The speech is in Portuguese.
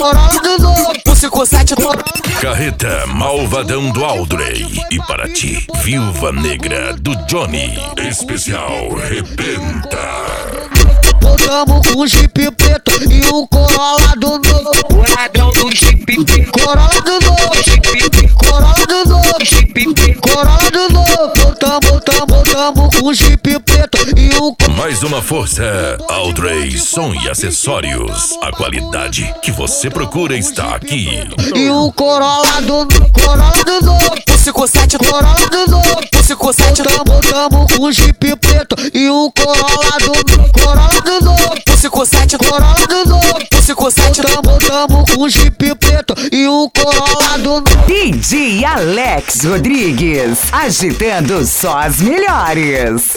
Corolla do novo, o 57 Carreta Malvadão do Aldrey. E para ti, Viúva Negra do Johnny. Especial Rebenta. Voltamos com o Jeep preto e o Corolla do novo. O ladrão do Jeep, Corolla do novo, Jeep, Corolla do novo, Jeep, Corolla do novo. Voltamos com o Jeep preto e o Mais uma força. Aldrey Som e Acessórios. A qualidade que você procura está aqui. e o Corolla do novo, o 57 Corolla do novo. o 57 Voltamos com o Jeep preto e o Corolla do novo, o 57 Corolla do novo. o 57 Voltamos com o Jeep preto e o Corolla do novo. DJ Alex Rodrigues, agitando só as melhores.